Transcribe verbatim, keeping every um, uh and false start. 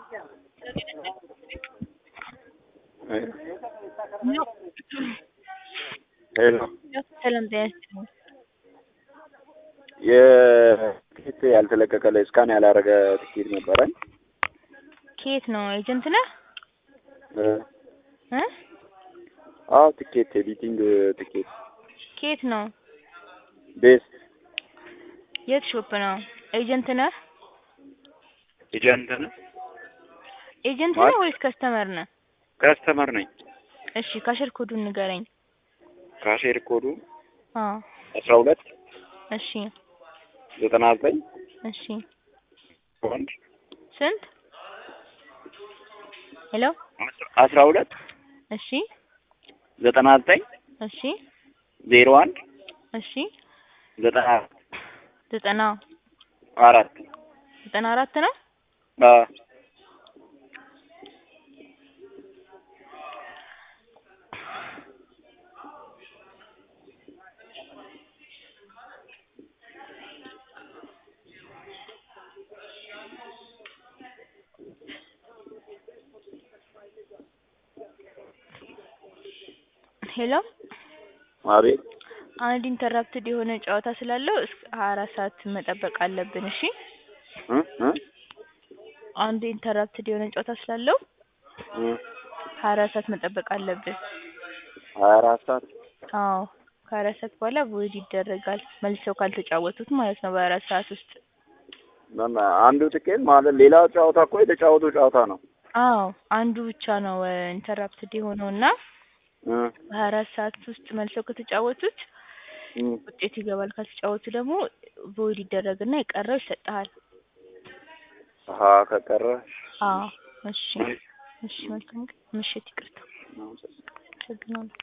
No. ሄሎ ሰላም ጤና የትኬት ያልተለቀቀ እስካን ያላረገ ትኬት ነበረኝ። ከየት ነው? ኤጀንት ነህ? እ እ አዎ ትኬት የቢቲንግ ትኬት ከየት ነው? ቤስት የት ሾፕ ነው? ኤጀንት ነህ? ኤጀንት ነህ? ኤጀንት ማለት? ነህ ወይስ ከስተመር ነህ? ከስተመር ነኝ። እሺ ካሸር ኮዱን ንገረኝ። ካሼር ኮዱ አዎ አስራ ሁለት እሺ ዘጠና ዘጠኝ እሺ አንድ ስንት? ሄሎ አስራ ሁለት እሺ ዘጠና ዘጠኝ እሺ ዜሮ አንድ እሺ ዘጠና ዘጠና አራት ዘጠና አራት ነው? አ ሄሎ አቤት አንድ ኢንተራፕትድ የሆነ ጨዋታ ስላለው እስከ ሀያ አራት ሰዓት መጠበቅ አለብን። እሺ እ እ አንድ ኢንተራፕትድ የሆነ ጨዋታ ስላለው እ ሀያ አራት ሰዓት መጠበቅ አለብን። ሀያ አራት ሰዓት አዎ ከሀያ አራት ሰዓት በኋላ ቮይድ ይደረጋል። መልሰው ካልተጫወቱት ማለት ነው በሀያ አራት ሰዓት ውስጥ። ማማ አንዱ ትኬት ማለት ሌላው ጨዋታ እኮ የተጫወቱ ጨዋታ ነው። አዎ አንዱ ብቻ ነው ኢንተራፕትድ የሆነውና እ በሀያ አራት ሰዓት ውስጥ መልሰው ከተጫወቱት እ ውጤት ይገባል። ካልተጫወቱ ደግሞ ቮይድ ይደረግና የቀረው ይሰጥሃል። አሃ ከቀረ አዎ እሺ እሺ መልካም ምሽት። ይቅርታ። አመሰግናለሁ።